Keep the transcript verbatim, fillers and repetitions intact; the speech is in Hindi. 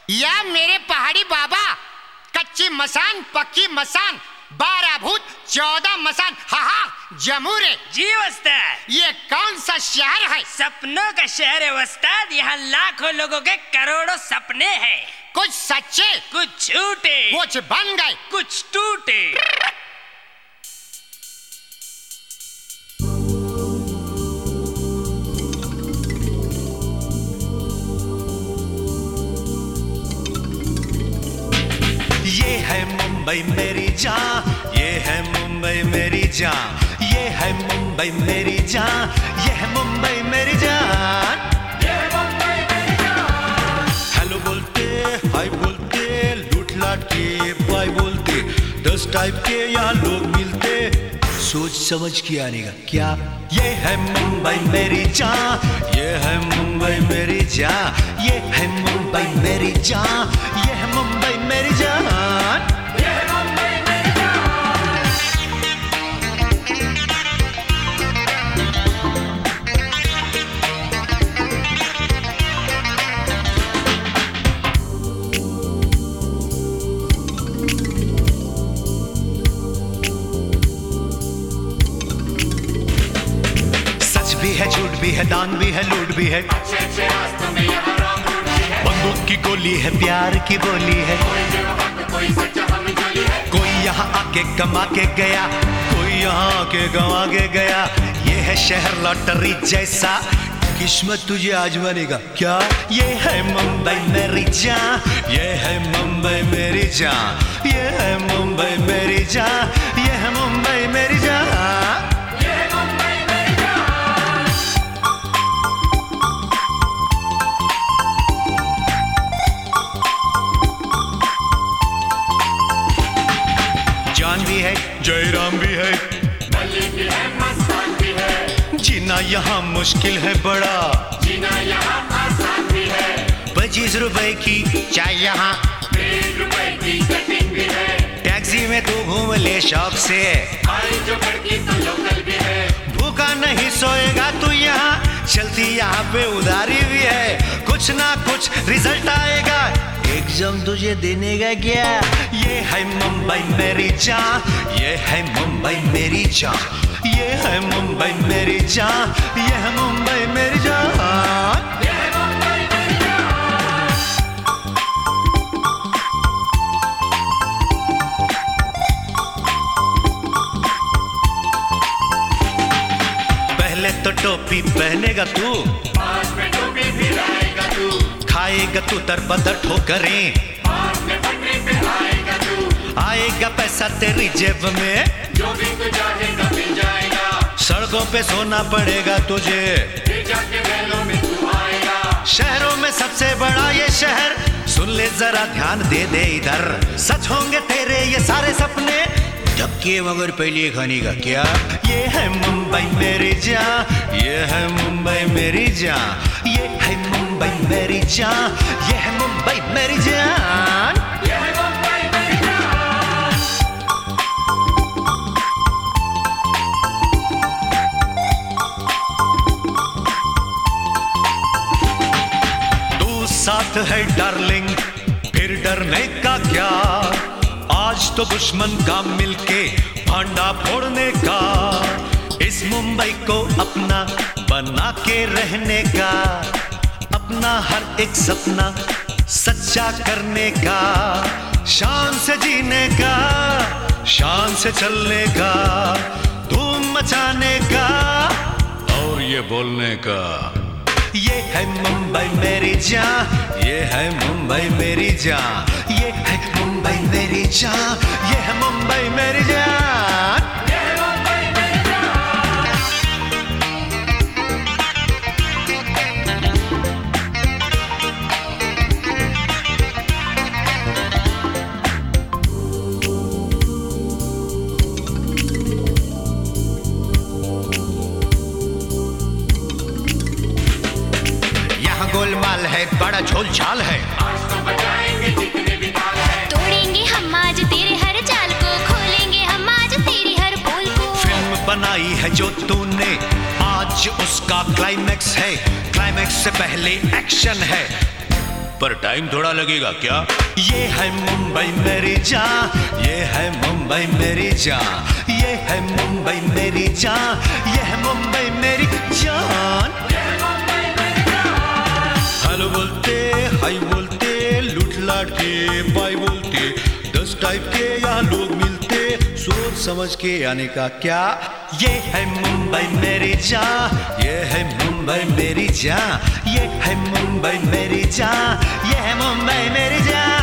या मेरे पहाड़ी बाबा, कच्ची मसान पक्की मसान, बारह भूत चौदह मसान, हा हा जमूरे जी उस्ताद। ये कौन सा शहर है? सपनों का शहर है उस्ताद। यहाँ लाखों लोगों के करोड़ों सपने हैं। कुछ सच्चे, कुछ झूठे, कुछ बन गए, कुछ टूटे। ये है मुंबई मेरी जान, ये है मुंबई मेरी जान, ये है मुंबई मेरी जान, ये है मुंबई मेरी जान, ये है मुंबई मेरी जान। हेलो बोलते, हाय बोलते, लूट लाट के बाय बोलते, दस टाइप के यहाँ लोग मिलते, सोच समझ के आने का क्या। ये है मुंबई मेरी जान, ये है मुंबई मेरी जान, ये है मुंबई मेरी जान, ये है मुंबई मेरी जान, ये है मुंबई मेरी जान। सच भी है, झूठ भी है, दान भी है, लूट भी है, अच्छे अच्छे रास्तों में यहाँ रॉन्ग रूट भी है। बंदूक की गोली है, प्यार की बोली है, कोई बेवफा तो कोई सच्चा हमें जोली है। कोई यहाँ आके कमा के गया, कोई यहाँ आके गवा के गया। ये है शहर लॉटरी जैसा, किस्मत तुझे आजमानेगा क्या। ये है मुंबई मेरी जान, ये है मुंबई मेरी जान, ये है मुंबई मेरी जान, ये है मुंबई मेरी जान, ये है मुंबई मेरी जान। जान भी है, जयराम भी है, गली भी है, मस्तान भी है, जीना यहाँ मुश्किल है बड़ा, जीना यहाँ आसान भी है। पच्चीस रुपए की चाय यहाँ, डेढ़ रुपए की कटिंग भी है, टैक्सी में तू घूम ले शौक से, आई जो लड़की तो लोकल भी है। भूखा नहीं सोएगा तू यहाँ, चलती यहाँ पे उधारी भी है, कुछ ना कुछ रिजल्ट आएगा, एग्जाम तुझे देने का क्या। ये है मुंबई मेरी जान, ये है मुंबई मेरी जान, ये है मुंबई मेरी जान, ये है मुंबई मेरी जान, ये है मुंबई मेरी जान। पहले तो टोपी पहनेगा तू, बाद में टोपी भी लाएगा तू, खाएगा तू तरबतर ठोकरें, बाद में पटरी पे आएगा तू, आएगा पैसा तेरी जेब में, जो भी तू चाहेगा मिल जाएगा, सड़कों पे सोना पड़ेगा तुझे, फिर जाके महलों में तू आएगा। शहरों में सबसे बड़ा ये शहर, सुन ले जरा ध्यान दे दे इधर, सच होंगे तेरे ये सारे सपने, धक्के मगर पहले खाने का क्या। ये है मुंबई मेरी जान, ये है मुंबई मेरी जान, ये है मुंबई मेरी जान, ये है मुंबई मेरी जान, ये है मुंबई मेरी जान। तू साथ है डार्लिंग, फिर डरने का क्या, आज तो दुश्मन का मिलके भांडा फोड़ने का, इस मुंबई को अपना बना के रहने का, अपना हर एक सपना सच्चा करने का, शान से जीने का, शान से चलने का, धूम मचाने का और ये बोलने का। ये है मुंबई मेरी जान, ये है मुंबई मेरी जान, ये है मुंबई मेरी जान, ये है मुंबई मेरी जान, ये है मुंबई मेरी जान। यहाँ गोलमाल है, बड़ा झोल झाल है, आज तो बजाएंगे जितने भी ताल है, तोड़ेंगे हम आज तेरे हर चाल को, खोलेंगे हम आज तेरी हर पोल को। फिल्म बनाई है जो तूने, आज उसका क्लाइमैक्स है, क्लाइमैक्स से पहले एक्शन है, पर टाइम थोड़ा लगेगा क्या? ये है मुंबई मेरी जान, ये है मुंबई मेरी जान, ये है मुंबई मेरी जान, ये है मुंबई मेरी जान। हेलो बोलते, हाय बोलते, लूट लाट के बाय बोलते, दस टाइप के यहाँ लोग मिलते, सोच समझ के आने का क्या? ये है मुंबई मेरी जान, ये है मुंबई मेरी जान, ये है मुंबई मेरी जान, ये है मुंबई मेरी जान।